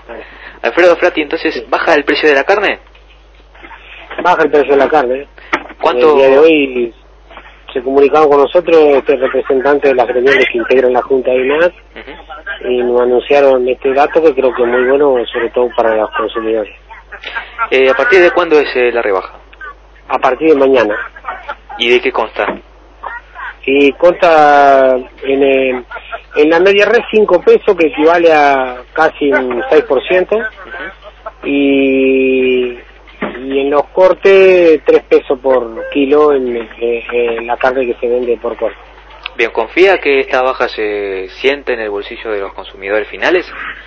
Alfredo Frati, entonces, ¿baja el precio de la carne? Baja el precio de la carne. ¿Cuánto? El día de hoy se comunicaron con nosotros representantes de las gremiales que integran la Junta de INAT y nos anunciaron este dato que creo que es muy bueno, sobre todo para los consumidores. ¿A partir de cuándo es la rebaja? A partir de mañana. ¿Y de qué consta? Y consta en la media red 5 pesos, que equivale a casi un 6%, y en los cortes 3 pesos por kilo en la carne que se vende por corte. Bien, ¿confía que esta baja se siente en el bolsillo de los consumidores finales?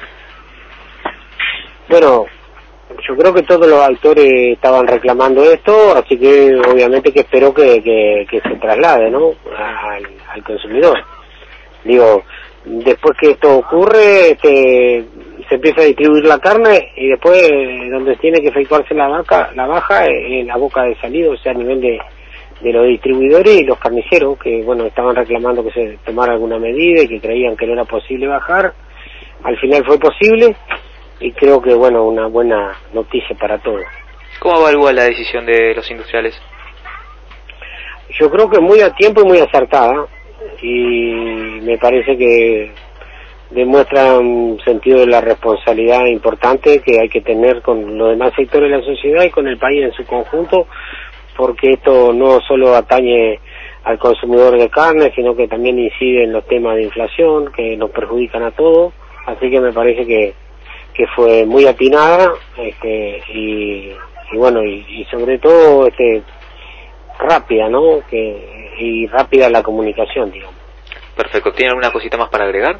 Bueno, yo creo que todos los actores estaban reclamando esto, así que obviamente que espero que se traslade, ¿no?, al consumidor. Digo, después que esto ocurre, se empieza a distribuir la carne y después donde tiene que efectuarse la baja en la boca de salida, o sea, a nivel de los distribuidores y los carniceros, que bueno, estaban reclamando que se tomara alguna medida y que creían que no era posible bajar. Al final fue posible y creo que bueno, una buena noticia para todos. ¿Cómo evalúa la decisión de los industriales? Yo creo que muy a tiempo y muy acertada, y me parece que demuestra un sentido de la responsabilidad importante que hay que tener con los demás sectores de la sociedad y con el país en su conjunto, porque esto no solo atañe al consumidor de carne, sino que también incide en los temas de inflación que nos perjudican a todos. Así que me parece que fue muy atinada, y bueno, y sobre todo rápida, ¿no?, y rápida la comunicación, digamos. Perfecto. ¿Tiene alguna cosita más para agregar?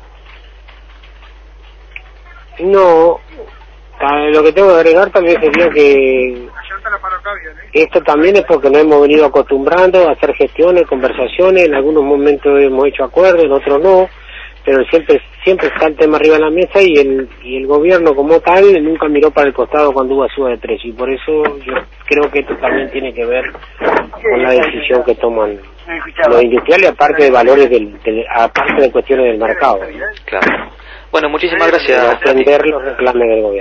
No, lo que tengo que agregar también sería que esto también es porque nos hemos venido acostumbrando a hacer gestiones, conversaciones, en algunos momentos hemos hecho acuerdos, en otros no, pero siempre está el tema arriba de la mesa, y el gobierno como tal nunca miró para el costado cuando hubo suba de precio, y por eso yo creo que esto también tiene que ver con la decisión que toman los industriales, aparte de valores aparte de cuestiones del mercado. Claro. Bueno, muchísimas gracias. Atender los reclamos del gobierno.